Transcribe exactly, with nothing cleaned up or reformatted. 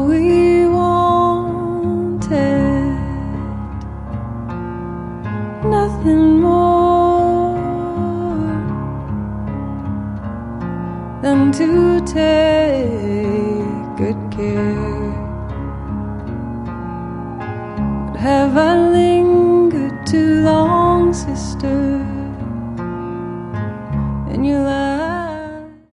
we wanted nothing more than to take good care. But have I lingered